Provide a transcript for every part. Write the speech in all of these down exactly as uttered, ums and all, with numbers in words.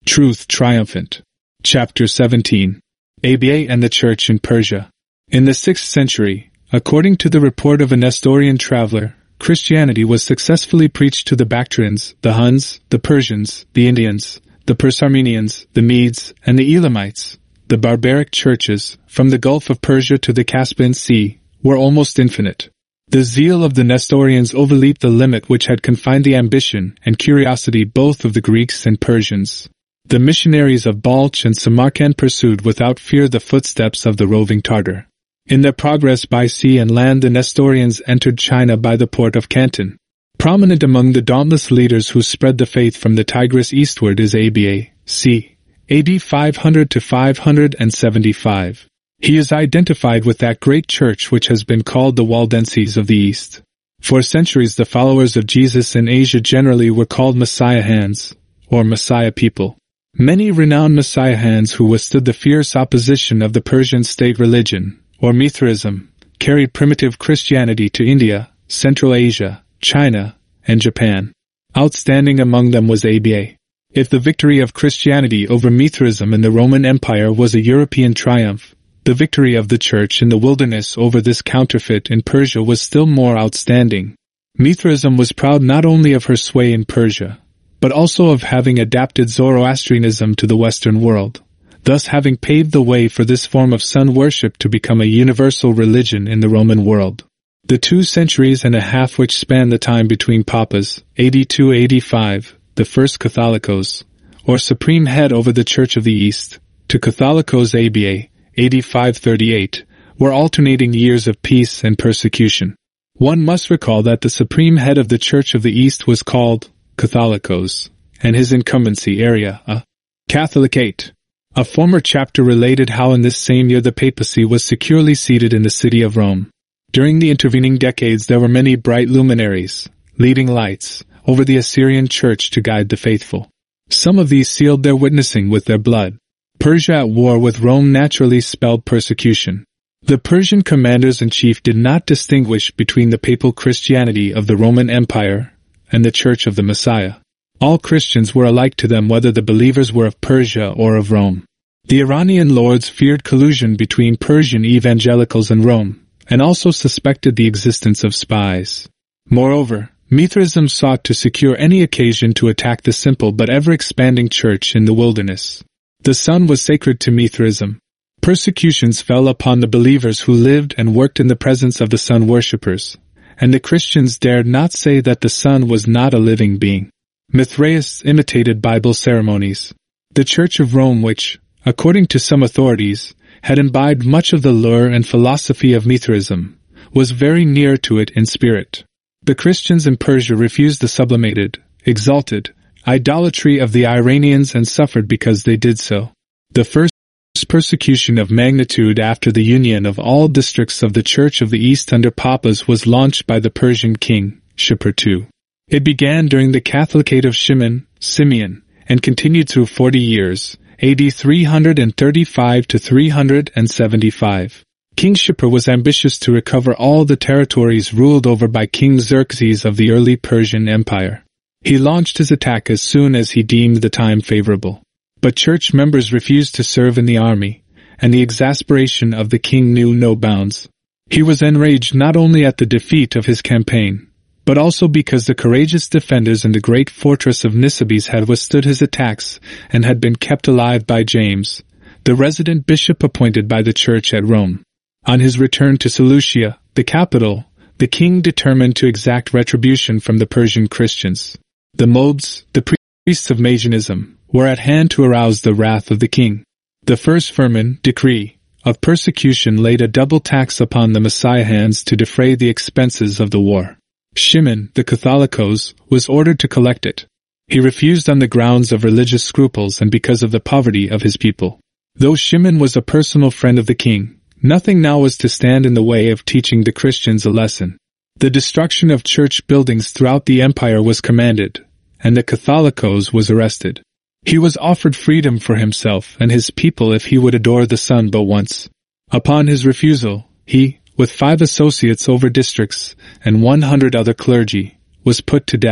Truth Triumphant. Chapter seventeen. A B A and the Church in Persia. In the sixth century, according to the report of a Nestorian traveler, Christianity was successfully preached to the Bactrians, the Huns, the Persians, the Indians, the Persarmenians, the Medes, and the Elamites. The barbaric churches, from the Gulf of Persia to the Caspian Sea, were almost infinite. The zeal of the Nestorians overleaped the limit which had confined the ambition and curiosity both of the Greeks and Persians. The missionaries of Balch and Samarkand pursued without fear the footsteps of the roving Tartar. In their progress by sea and land, the Nestorians entered China by the port of Canton. Prominent among the dauntless leaders who spread the faith from the Tigris eastward is A B A, c. A D five hundred to five seventy-five. He is identified with that great church which has been called the Waldenses of the East. For centuries the followers of Jesus in Asia generally were called Messiahans, or Messiah people. Many renowned Messiahans who withstood the fierce opposition of the Persian state religion, or Mithraism, carried primitive Christianity to India, Central Asia, China, and Japan. Outstanding among them was A B A. If the victory of Christianity over Mithraism in the Roman Empire was a European triumph, the victory of the Church in the wilderness over this counterfeit in Persia was still more outstanding. Mithraism was proud not only of her sway in Persia, but also of having adapted Zoroastrianism to the Western world, thus having paved the way for this form of sun worship to become a universal religion in the Roman world. The two centuries and a half which span the time between Papas, A D two eighty-five, the first Catholicos, or supreme head over the Church of the East, to Catholicos A B A, A D five thirty-eight, were alternating years of peace and persecution. One must recall that the supreme head of the Church of the East was called Catholicos, and his incumbency area a Catholicate. A former chapter related how in this same year the papacy was securely seated in the city of Rome. During the intervening decades there were many bright luminaries, leading lights, over the Assyrian Church to guide the faithful. Some of these sealed their witnessing with their blood. Persia at war with Rome naturally spelled persecution. The Persian commanders-in-chief did not distinguish between the papal Christianity of the Roman Empire and the Church of the Messiah. All Christians were alike to them whether the believers were of Persia or of Rome. The Iranian lords feared collusion between Persian evangelicals and Rome, and also suspected the existence of spies. Moreover, Mithraism sought to secure any occasion to attack the simple but ever-expanding church in the wilderness. The sun was sacred to Mithraism. Persecutions fell upon the believers who lived and worked in the presence of the sun worshippers, and the Christians dared not say that the sun was not a living being. Mithraists imitated Bible ceremonies. The Church of Rome, which, according to some authorities, had imbibed much of the lure and philosophy of Mithraism, was very near to it in spirit. The Christians in Persia refused the sublimated, exalted, idolatry of the Iranians and suffered because they did so. The first persecution of magnitude after the union of all districts of the Church of the East under Papas was launched by the Persian king, Shapur the Second. It began during the Catholicate of Shimon, Simeon, and continued through forty years, A D three thirty-five to three seventy-five. King Shapur was ambitious to recover all the territories ruled over by King Xerxes of the early Persian Empire. He launched his attack as soon as he deemed the time favorable. But church members refused to serve in the army, and the exasperation of the king knew no bounds. He was enraged not only at the defeat of his campaign, but also because the courageous defenders in the great fortress of Nisibis had withstood his attacks and had been kept alive by James, the resident bishop appointed by the church at Rome. On his return to Seleucia, the capital, the king determined to exact retribution from the Persian Christians. The Modes, the priests of Magianism, were at hand to arouse the wrath of the king. The first firman, decree, of persecution laid a double tax upon the Messiahans to defray the expenses of the war. Shimon, the Catholicos, was ordered to collect it. He refused on the grounds of religious scruples and because of the poverty of his people. Though Shimon was a personal friend of the king, nothing now was to stand in the way of teaching the Christians a lesson. The destruction of church buildings throughout the empire was commanded, and the Catholicos was arrested. He was offered freedom for himself and his people if he would adore the sun but once. Upon his refusal, he, with five associates over districts and one hundred other clergy, was put to death.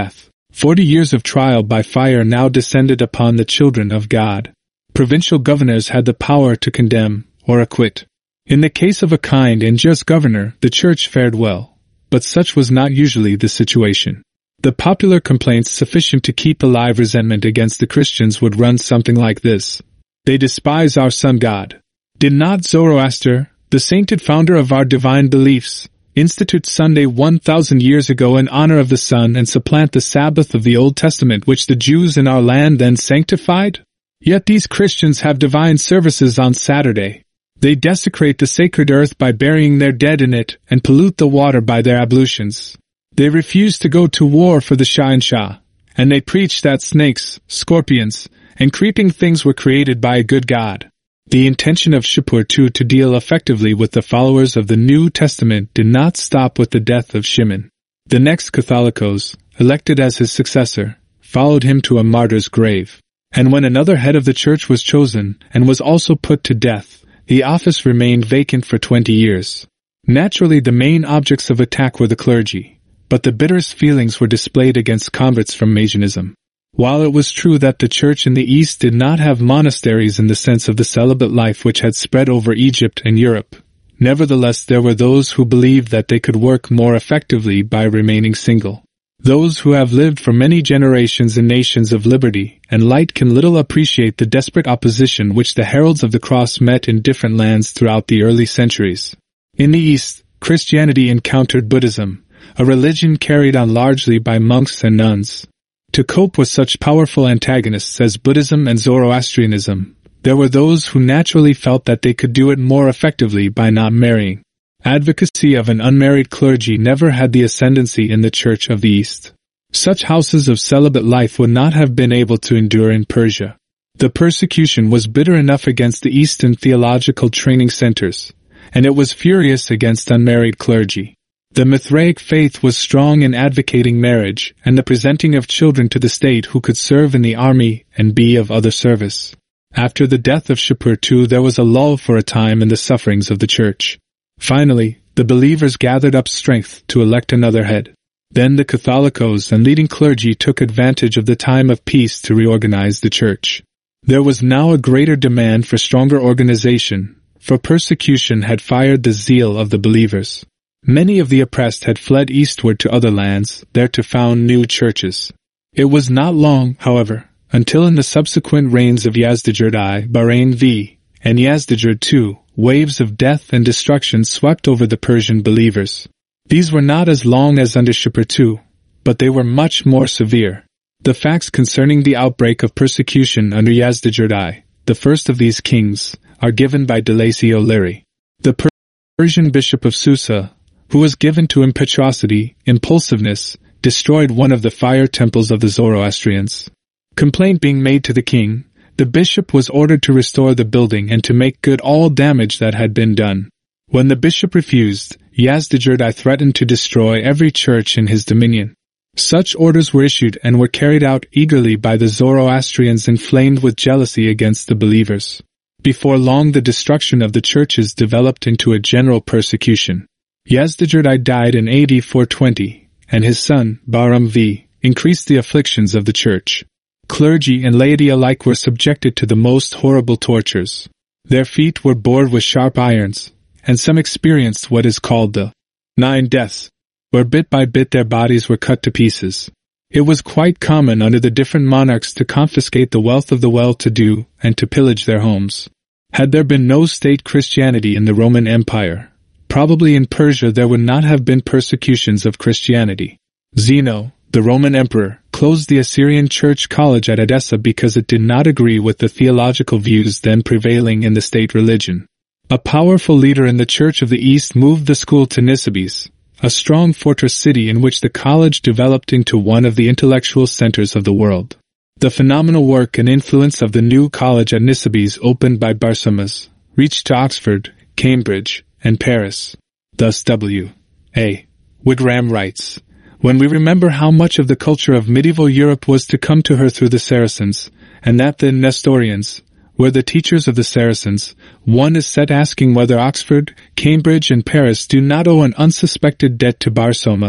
Forty years of trial by fire now descended upon the children of God. Provincial governors had the power to condemn or acquit. In the case of a kind and just governor, the church fared well, but such was not usually the situation. The popular complaints sufficient to keep alive resentment against the Christians would run something like this. They despise our sun God. Did not Zoroaster, the sainted founder of our divine beliefs, institute Sunday one thousand years ago in honor of the sun and supplant the Sabbath of the Old Testament which the Jews in our land then sanctified? Yet these Christians have divine services on Saturday. They desecrate the sacred earth by burying their dead in it and pollute the water by their ablutions. They refuse to go to war for the Shah and Shah, and they preach that snakes, scorpions, and creeping things were created by a good God. The intention of Shapur the second to deal effectively with the followers of the New Testament did not stop with the death of Shimon. The next Catholicos, elected as his successor, followed him to a martyr's grave. And when another head of the church was chosen and was also put to death, the office remained vacant for twenty years. Naturally, the main objects of attack were the clergy, but the bitterest feelings were displayed against converts from Magianism. While it was true that the church in the East did not have monasteries in the sense of the celibate life which had spread over Egypt and Europe, nevertheless there were those who believed that they could work more effectively by remaining single. Those who have lived for many generations in nations of liberty and light can little appreciate the desperate opposition which the heralds of the cross met in different lands throughout the early centuries. In the East, Christianity encountered Buddhism, a religion carried on largely by monks and nuns. To cope with such powerful antagonists as Buddhism and Zoroastrianism, there were those who naturally felt that they could do it more effectively by not marrying. Advocacy of an unmarried clergy never had the ascendancy in the Church of the East. Such houses of celibate life would not have been able to endure in Persia. The persecution was bitter enough against the Eastern theological training centers, and it was furious against unmarried clergy. The Mithraic faith was strong in advocating marriage and the presenting of children to the state who could serve in the army and be of other service. After the death of Shapur the second there was a lull for a time in the sufferings of the Church. Finally, the believers gathered up strength to elect another head. Then the Catholicos and leading clergy took advantage of the time of peace to reorganize the Church. There was now a greater demand for stronger organization, for persecution had fired the zeal of the believers. Many of the oppressed had fled eastward to other lands, there to found new churches. It was not long, however, until in the subsequent reigns of Yazdijerd I, Bahrain the second, and Yazdijerd the second, waves of death and destruction swept over the Persian believers. These were not as long as under Shapur the second, but they were much more severe. The facts concerning the outbreak of persecution under Yazdijerd I, the first of these kings, are given by de Lacy O'Leary. The Persian bishop of Susa, who was given to impetuosity, impulsiveness, destroyed one of the fire temples of the Zoroastrians. Complaint being made to the king, the bishop was ordered to restore the building and to make good all damage that had been done. When the bishop refused, Yazdijerd I threatened to destroy every church in his dominion. Such orders were issued and were carried out eagerly by the Zoroastrians inflamed with jealousy against the believers. Before long the destruction of the churches developed into a general persecution. Yazdijerd I died in A D four twenty, and his son, Bahram the second, increased the afflictions of the church. Clergy and laity alike were subjected to the most horrible tortures. Their feet were bored with sharp irons, and some experienced what is called the nine deaths, where bit by bit their bodies were cut to pieces. It was quite common under the different monarchs to confiscate the wealth of the well-to-do and to pillage their homes. Had there been no state Christianity in the Roman Empire, probably in Persia there would not have been persecutions of Christianity. Zeno, the Roman emperor, closed the Assyrian Church College at Edessa because it did not agree with the theological views then prevailing in the state religion. A powerful leader in the Church of the East moved the school to Nisibis, a strong fortress city in which the college developed into one of the intellectual centers of the world. The phenomenal work and influence of the new college at Nisibis opened by Barsamas reached to Oxford, Cambridge, and Paris. Thus W. A. Wigram writes, "When we remember how much of the culture of medieval Europe was to come to her through the Saracens, and that the Nestorians were the teachers of the Saracens, one is set asking whether Oxford, Cambridge, and Paris do not owe an unsuspected debt to Barsoma,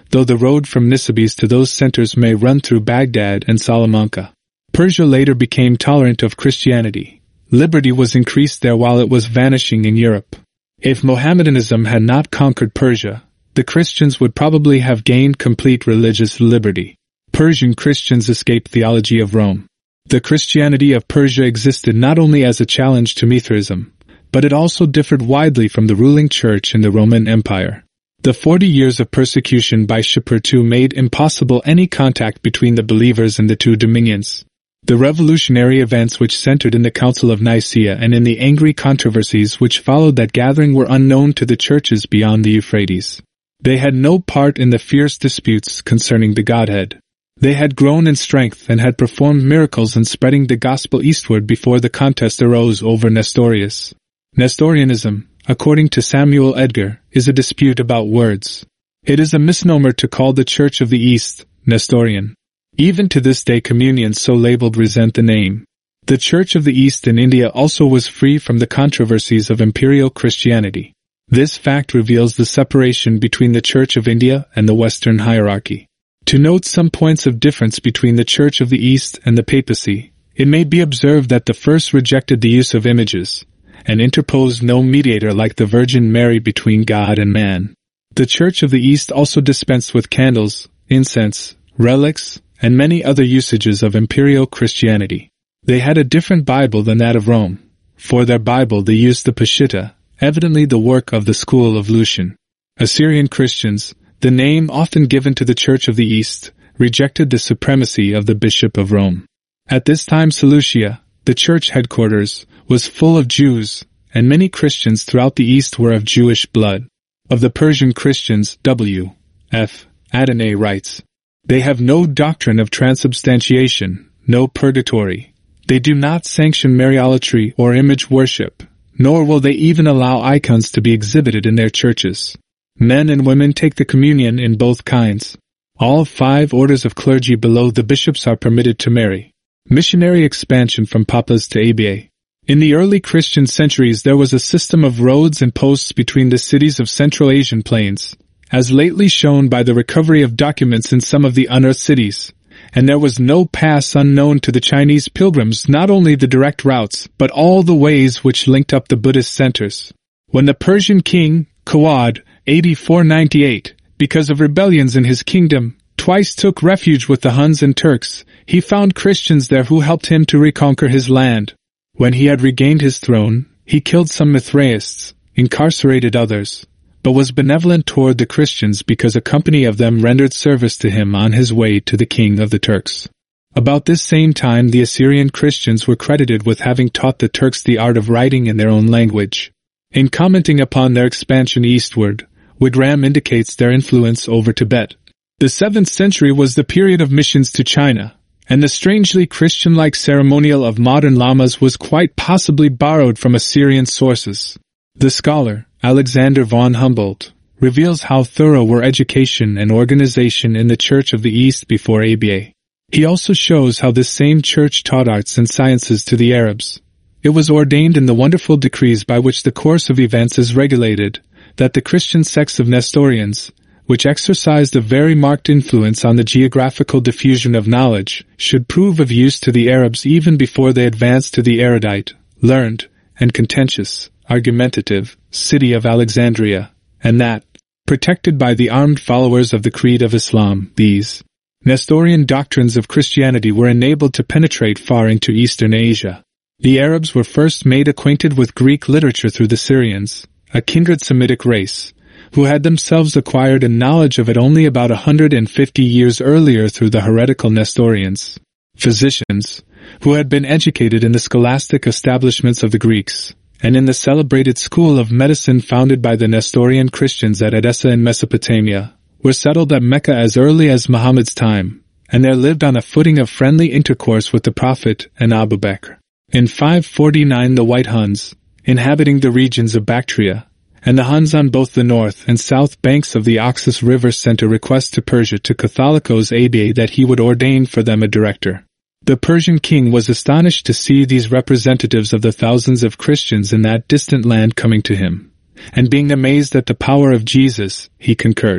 though the road from Nisibis to those centers may run through Baghdad and Salamanca. Persia later became tolerant of Christianity. Liberty was increased there while it was vanishing in Europe. If Mohammedanism had not conquered Persia, the Christians would probably have gained complete religious liberty. Persian Christians escaped theology of Rome. The Christianity of Persia existed not only as a challenge to Mithraism, but it also differed widely from the ruling church in the Roman Empire. The forty years of persecution by Shapur the Second made impossible any contact between the believers in the two dominions. The revolutionary events which centered in the Council of Nicaea and in the angry controversies which followed that gathering were unknown to the churches beyond the Euphrates. They had no part in the fierce disputes concerning the Godhead. They had grown in strength and had performed miracles in spreading the gospel eastward before the contest arose over Nestorius. Nestorianism, according to Samuel Edgar, is a dispute about words. It is a misnomer to call the Church of the East Nestorian. Even to this day communions so labeled resent the name. The Church of the East in India also was free from the controversies of imperial Christianity. This fact reveals the separation between the Church of India and the Western hierarchy. To note some points of difference between the Church of the East and the papacy, it may be observed that the first rejected the use of images, and interposed no mediator like the Virgin Mary between God and man. The Church of the East also dispensed with candles, incense, relics, and many other usages of imperial Christianity. They had a different Bible than that of Rome. For their Bible they used the Peshitta, evidently the work of the school of Lucian. Assyrian Christians, the name often given to the Church of the East, rejected the supremacy of the Bishop of Rome. At this time Seleucia, the church headquarters, was full of Jews, and many Christians throughout the East were of Jewish blood. Of the Persian Christians, W. F. Adonai writes, "They have no doctrine of transubstantiation, no purgatory. They do not sanction Mariolatry or image worship, nor will they even allow icons to be exhibited in their churches. Men and women take the communion in both kinds. All five orders of clergy below the bishops are permitted to marry." Missionary expansion from Papas to A B A. In the early Christian centuries there was a system of roads and posts between the cities of Central Asian plains, as lately shown by the recovery of documents in some of the unearthed cities, and there was no pass unknown to the Chinese pilgrims, not only the direct routes, but all the ways which linked up the Buddhist centers. When the Persian king, Kawad, A D four ninety-eight, because of rebellions in his kingdom, twice took refuge with the Huns and Turks, he found Christians there who helped him to reconquer his land. When he had regained his throne, he killed some Mithraists, incarcerated others, but was benevolent toward the Christians because a company of them rendered service to him on his way to the king of the Turks. About this same time the Assyrian Christians were credited with having taught the Turks the art of writing in their own language. In commenting upon their expansion eastward, Wigram indicates their influence over Tibet. The seventh century was the period of missions to China, and the strangely Christian-like ceremonial of modern lamas was quite possibly borrowed from Assyrian sources. The scholar, Alexander von Humboldt, reveals how thorough were education and organization in the Church of the East before A B A. He also shows how this same church taught arts and sciences to the Arabs. It was ordained in the wonderful decrees by which the course of events is regulated, that the Christian sects of Nestorians, which exercised a very marked influence on the geographical diffusion of knowledge, should prove of use to the Arabs even before they advanced to the erudite, learned, and contentious, argumentative, city of Alexandria, and that, protected by the armed followers of the creed of Islam, these Nestorian doctrines of Christianity were enabled to penetrate far into Eastern Asia. The Arabs were first made acquainted with Greek literature through the Syrians, a kindred Semitic race, who had themselves acquired a knowledge of it only about a hundred and fifty years earlier through the heretical Nestorians. Physicians, who had been educated in the scholastic establishments of the Greeks, and in the celebrated school of medicine founded by the Nestorian Christians at Edessa in Mesopotamia, were settled at Mecca as early as Muhammad's time, and there lived on a footing of friendly intercourse with the Prophet and Abu Bakr. In five forty-nine the White Huns, inhabiting the regions of Bactria, and the Huns on both the north and south banks of the Oxus River sent a request to Persia to Catholicos A B A that he would ordain for them a director. The Persian king was astonished to see these representatives of the thousands of Christians in that distant land coming to him, and being amazed at the power of Jesus, he concurred.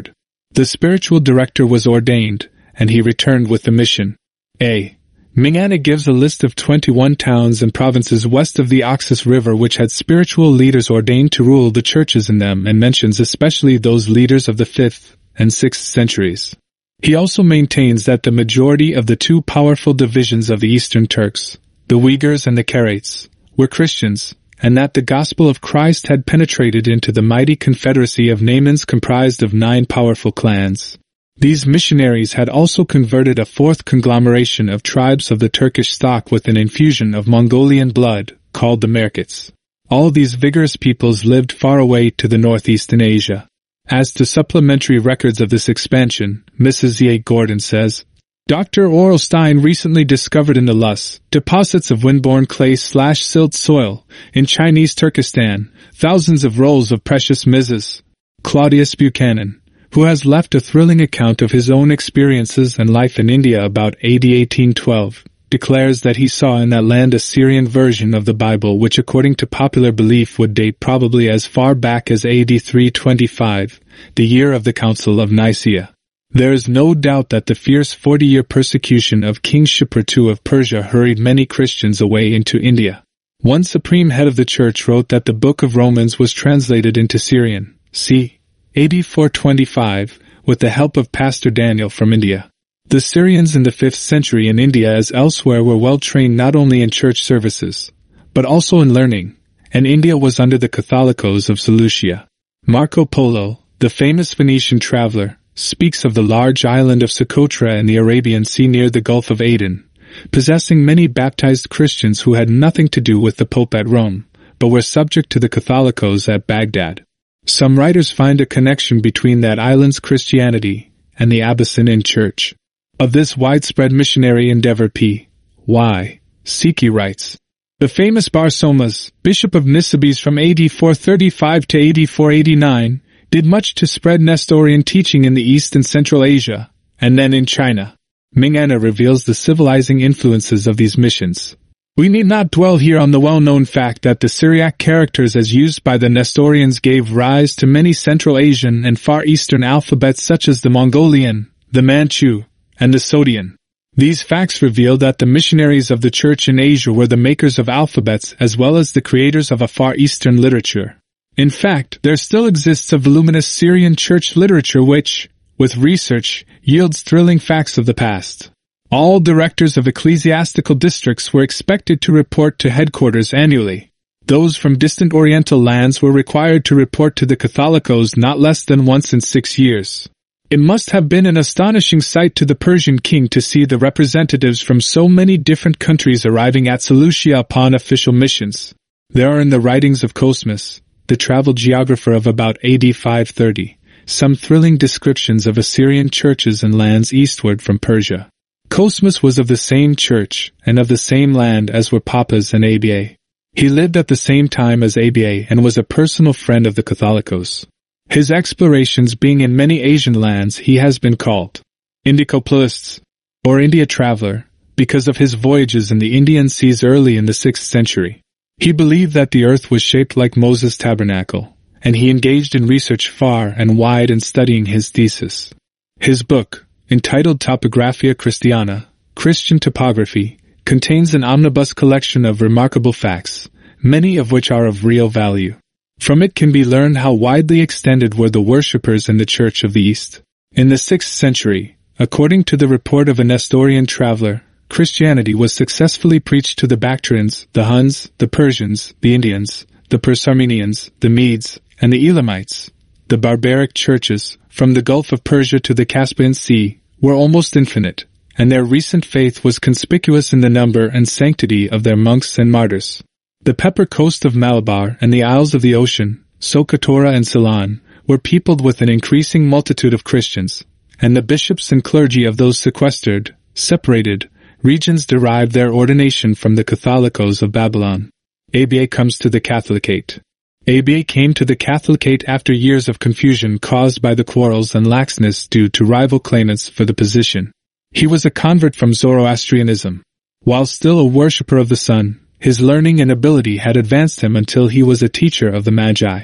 The spiritual director was ordained, and he returned with the mission. A. Mingana gives a list of twenty-one towns and provinces west of the Oxus River which had spiritual leaders ordained to rule the churches in them, and mentions especially those leaders of the fifth and sixth centuries. He also maintains that the majority of the two powerful divisions of the Eastern Turks, the Uyghurs and the Karaites, were Christians, and that the gospel of Christ had penetrated into the mighty confederacy of Naimans comprised of nine powerful clans. These missionaries had also converted a fourth conglomeration of tribes of the Turkish stock with an infusion of Mongolian blood, called the Merkits. All these vigorous peoples lived far away to the northeast in Asia. As to supplementary records of this expansion, Missus E A. Gordon says, Doctor Orlstein recently discovered in the Lus deposits of windborne clay-slash-silt soil in Chinese Turkestan thousands of rolls of precious misses. Claudius Buchanan, who has left a thrilling account of his own experiences and life in India about A D eighteen twelve, declares that he saw in that land a Syrian version of the Bible which according to popular belief would date probably as far back as A D three twenty-five, the year of the Council of Nicaea. There is no doubt that the fierce forty-year persecution of King Shapur the Second of Persia hurried many Christians away into India. One supreme head of the church wrote that the Book of Romans was translated into Syrian, c. A D four twenty-five, with the help of Pastor Daniel from India. The Syrians in the fifth century in India as elsewhere were well trained not only in church services, but also in learning, and India was under the Catholicos of Seleucia. Marco Polo, the famous Phoenician traveler, speaks of the large island of Socotra in the Arabian Sea near the Gulf of Aden, possessing many baptized Christians who had nothing to do with the Pope at Rome, but were subject to the Catholicos at Baghdad. Some writers find a connection between that island's Christianity and the Abyssinian Church. Of this widespread missionary endeavor P. Y. Siki writes, The famous Bar Somas, Bishop of Nisibis from A D four thirty-five to A D four eighty-nine, did much to spread Nestorian teaching in the East and Central Asia, and then in China. Mingana reveals the civilizing influences of these missions. We need not dwell here on the well-known fact that the Syriac characters as used by the Nestorians gave rise to many Central Asian and Far Eastern alphabets such as the Mongolian, the Manchu, and the Sogdian. These facts reveal that the missionaries of the Church in Asia were the makers of alphabets as well as the creators of a Far Eastern literature. In fact, there still exists a voluminous Syrian church literature which, with research, yields thrilling facts of the past. All directors of ecclesiastical districts were expected to report to headquarters annually. Those from distant Oriental lands were required to report to the Catholicos not less than once in six years. It must have been an astonishing sight to the Persian king to see the representatives from so many different countries arriving at Seleucia upon official missions. There are in the writings of Cosmas, the travel geographer of about A D five thirty, some thrilling descriptions of Assyrian churches and lands eastward from Persia. Cosmas was of the same church and of the same land as were Papas and Aba. He lived at the same time as Aba and was a personal friend of the Catholicos. His explorations being in many Asian lands, he has been called Indicoplist, or India traveler, because of his voyages in the Indian seas early in the sixth century. He believed that the earth was shaped like Moses' tabernacle, and he engaged in research far and wide in studying his thesis. His book, entitled Topographia Christiana, Christian Topography, contains an omnibus collection of remarkable facts, many of which are of real value. From it can be learned how widely extended were the worshippers in the Church of the East. In the sixth century, according to the report of a Nestorian traveler, Christianity was successfully preached to the Bactrians, the Huns, the Persians, the Indians, the Persarmenians, the Medes, and the Elamites. The barbaric churches, from the Gulf of Persia to the Caspian Sea, were almost infinite, and their recent faith was conspicuous in the number and sanctity of their monks and martyrs. The pepper coast of Malabar and the Isles of the Ocean, Socotora and Ceylon, were peopled with an increasing multitude of Christians, and the bishops and clergy of those sequestered, separated, regions derived their ordination from the Catholicos of Babylon. Aba comes to the Catholicate. Aba came to the Catholicate after years of confusion caused by the quarrels and laxness due to rival claimants for the position. He was a convert from Zoroastrianism. While still a worshipper of the sun, his learning and ability had advanced him until he was a teacher of the Magi.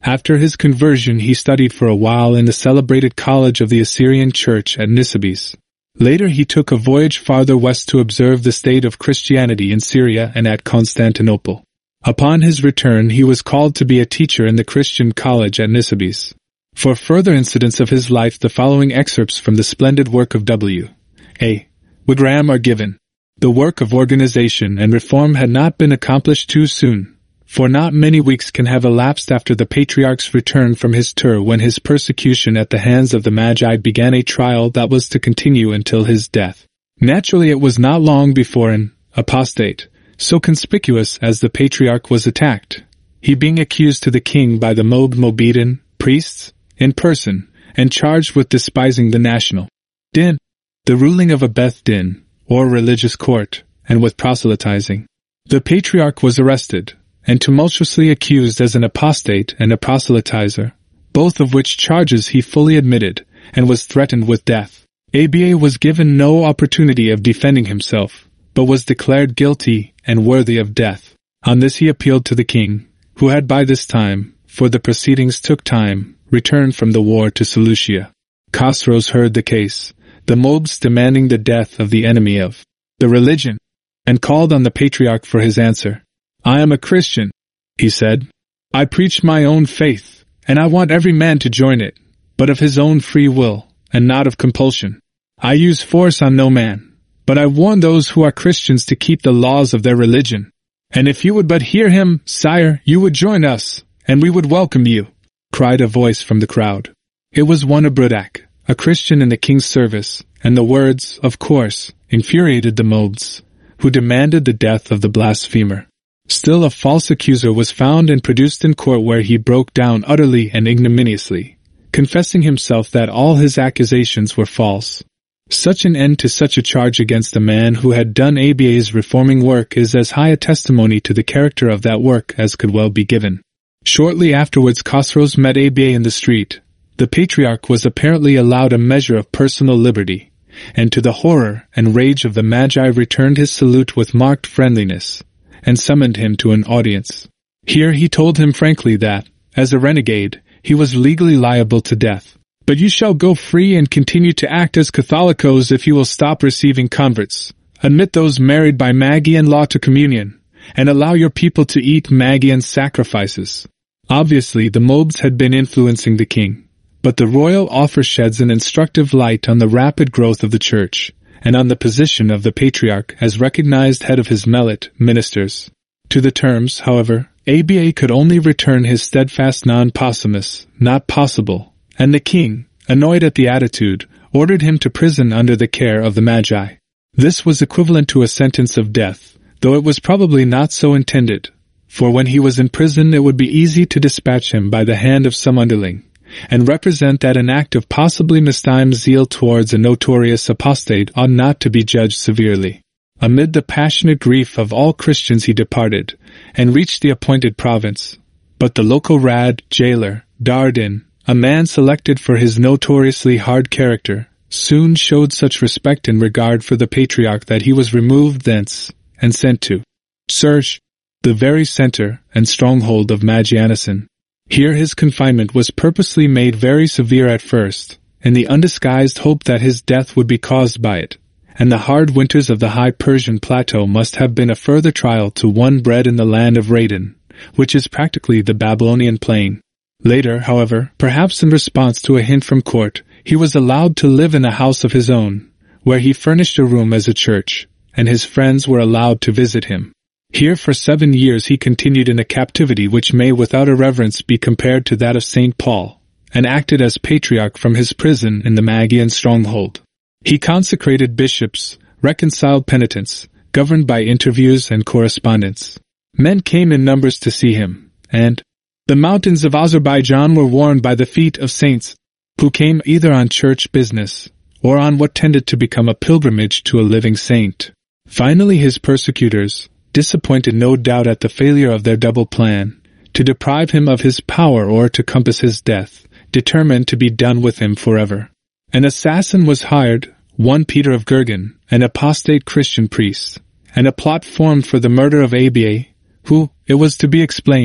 After his conversion he studied for a while in the celebrated college of the Assyrian Church at Nisibis. Later he took a voyage farther west to observe the state of Christianity in Syria and at Constantinople. Upon his return he was called to be a teacher in the Christian college at Nisibis. For further incidents of his life the following excerpts from the splendid work of W. A. Wagram are given. The work of organization and reform had not been accomplished too soon, for not many weeks can have elapsed after the Patriarch's return from his tour when his persecution at the hands of the Magi began a trial that was to continue until his death. Naturally it was not long before an apostate, so conspicuous as the Patriarch, was attacked, he being accused to the king by the Moab Moabiten priests in person, and charged with despising the national din, the ruling of a Beth Din, or religious court, and with proselytizing. The Patriarch was arrested, and tumultuously accused as an apostate and a proselytizer, both of which charges he fully admitted, and was threatened with death. Aba was given no opportunity of defending himself, but was declared guilty and worthy of death. On this he appealed to the king, who had by this time, for the proceedings took time, returned from the war to Seleucia. Chosroes heard the case, the Moabs demanding the death of the enemy of the religion, and called on the Patriarch for his answer. I am a Christian, he said. I preach my own faith, and I want every man to join it, but of his own free will, and not of compulsion. I use force on no man, but I warn those who are Christians to keep the laws of their religion. And if you would but hear him, sire, you would join us, and we would welcome you, cried a voice from the crowd. It was one of Brudak, a Christian in the king's service, and the words, of course, infuriated the Moabs, who demanded the death of the blasphemer. Still a false accuser was found and produced in court, where he broke down utterly and ignominiously, confessing himself that all his accusations were false. Such an end to such a charge against a man who had done Aba's reforming work is as high a testimony to the character of that work as could well be given. Shortly afterwards Chosroes met Aba in the street. The Patriarch was apparently allowed a measure of personal liberty, and to the horror and rage of the Magi returned his salute with marked friendliness, and summoned him to an audience. Here he told him frankly that, as a renegade, he was legally liable to death. But you shall go free and continue to act as Catholicos if you will stop receiving converts, admit those married by Magian law to communion, and allow your people to eat Magian sacrifices. Obviously the Moabs had been influencing the king, but the royal offer sheds an instructive light on the rapid growth of the church, and on the position of the Patriarch as recognized head of his Melite ministers. To the terms, however, Aba could only return his steadfast non-possumus, not possible, and the king, annoyed at the attitude, ordered him to prison under the care of the Magi. This was equivalent to a sentence of death, though it was probably not so intended, for when he was in prison it would be easy to dispatch him by the hand of some underling, and represent that an act of possibly mistimed zeal towards a notorious apostate ought not to be judged severely. Amid the passionate grief of all Christians he departed, and reached the appointed province. But the local rad, jailer, Dardin, a man selected for his notoriously hard character, soon showed such respect and regard for the Patriarch that he was removed thence, and sent to Serge, the very center and stronghold of Magianism. Here his confinement was purposely made very severe at first, in the undisguised hope that his death would be caused by it, and the hard winters of the high Persian plateau must have been a further trial to one bred in the land of Radin, which is practically the Babylonian plain. Later, however, perhaps in response to a hint from court, he was allowed to live in a house of his own, where he furnished a room as a church, and his friends were allowed to visit him. Here for seven years he continued in a captivity which may without irreverence be compared to that of Saint Paul, and acted as Patriarch from his prison in the Magian stronghold. He consecrated bishops, reconciled penitents, governed by interviews and correspondence. Men came in numbers to see him, and the mountains of Azerbaijan were worn by the feet of saints, who came either on church business, or on what tended to become a pilgrimage to a living saint. Finally his persecutors, disappointed no doubt at the failure of their double plan, to deprive him of his power or to compass his death, determined to be done with him forever. An assassin was hired, one Peter of Gergan, an apostate Christian priest, and a plot formed for the murder of Aba, who, it was to be explained,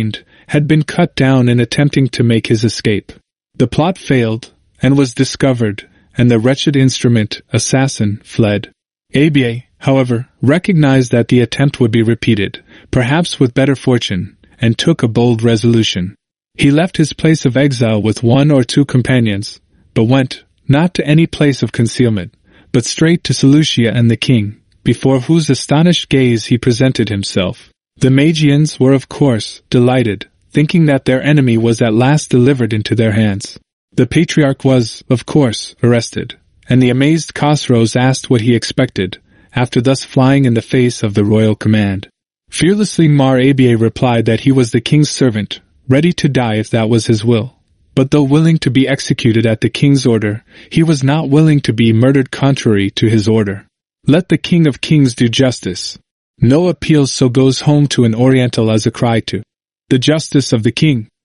had been cut down in attempting to make his escape. The plot failed, and was discovered, and the wretched instrument, assassin, fled. A B A, however, recognized that the attempt would be repeated, perhaps with better fortune, and took a bold resolution. He left his place of exile with one or two companions, but went, not to any place of concealment, but straight to Seleucia and the king, before whose astonished gaze he presented himself. The Magians were of course delighted, thinking that their enemy was at last delivered into their hands. The Patriarch was, of course, arrested, and the amazed Chosroes asked what he expected, after thus flying in the face of the royal command. Fearlessly Mar Aba replied that he was the king's servant, ready to die if that was his will. But though willing to be executed at the king's order, he was not willing to be murdered contrary to his order. Let the King of Kings do justice. No appeal so goes home to an Oriental as a cry to the justice of the king.